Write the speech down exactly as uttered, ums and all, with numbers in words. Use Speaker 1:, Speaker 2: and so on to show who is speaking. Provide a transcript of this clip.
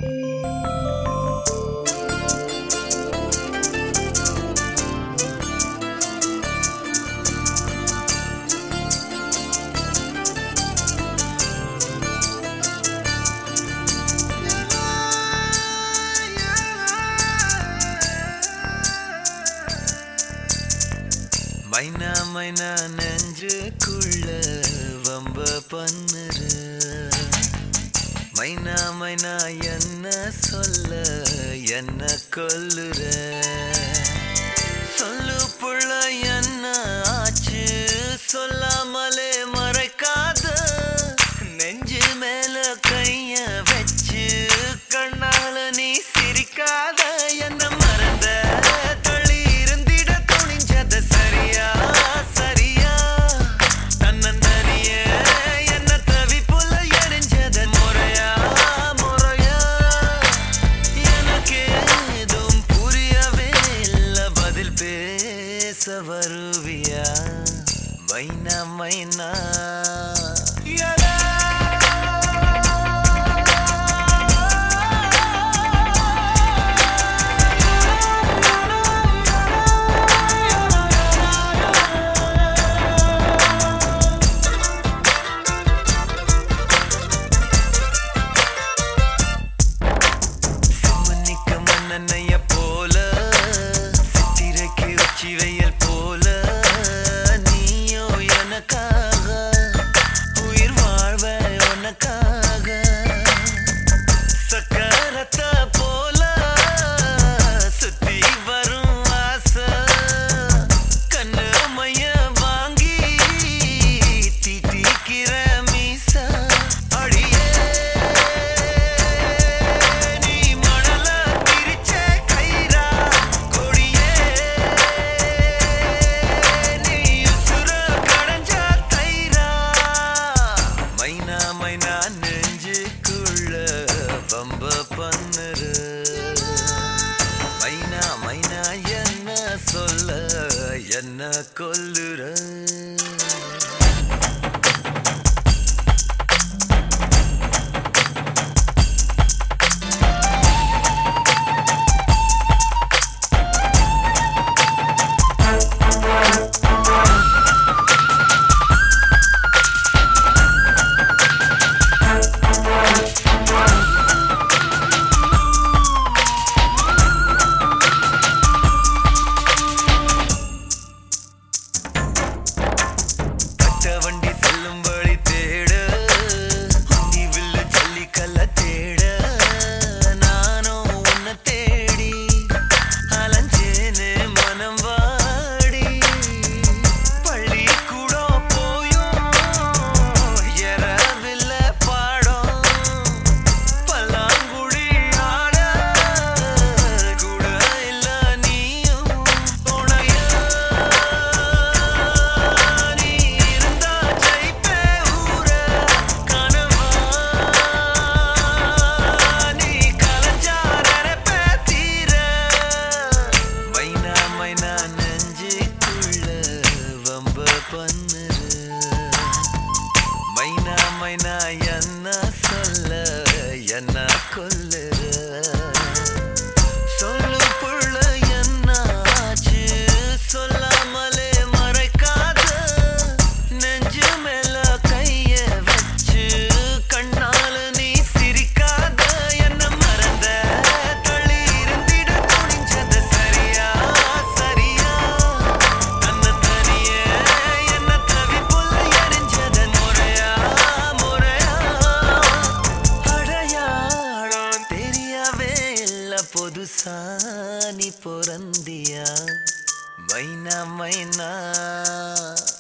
Speaker 1: மைனா மைனா நெஞ்சுக்குள்ள வம்ப பண்ணுற மைனா மைனா என்ன சொல்ல என்ன கொல்லுற சொல்லு புள்ள என்ன ஆச்சு சொல்லாமலே மறைக்காத நெஞ்சு மேல கைய வச்சு கண்ணால நீ சிரிக்காத என்ன மறந்த வருவியா மைனா மைனா சிம்மனிக்க மன்னனைய போல சித்திரைக்கு உச்சி வெயில் போல நீயோ எனக்காக உயிர் வாழ்வ உனக்காக சக்கரத்தை போல சுத்தி வரும் ஆசை கண்ணு மைய வாங்கி தீட்டிக்கிற மீச அடியே நீ மணல பிரிச்ச கயிறா கொடியே நீ உசுர கடைஞ்ச தயிரா மைனா மைனா நெஞ்சுக்குள்ள வம்ப பண்ணுற மைனா மைனா என்ன சொல்ல என்ன கொல்லுற வண்டி செல்லும் வழி தேட நீ வில்லு ஜல்லி கல்ல தேட நானும் உன்னை தேடி அலைஞ்சேனே மனம் வாடி பள்ளி கூட போயும் எறவில்ல பாடம் பல்லாங்குழி ஆட கூட இல்ல நீயும் துணையா மைனா மைனா என்ன சொல்ல என்ன கொல்லுற சொல்லு புள்ள என்ன ஆச்சு சொல்லாமலே மறைக்காத நெஞ்சு மேல கைய வச்சு கண்ணால நீ சிரிக்காத என்ன மறந்த தள்ளி இருந்திட துணிஞ்சது சரியா சரியா தன்ன தனிய என்ன தவி புள்ள எரிஞ்சது முறையா முறையா அடையாளம் தெரியவே இல்ல புதுசா நீ பொறந்தியா மைனா மைனா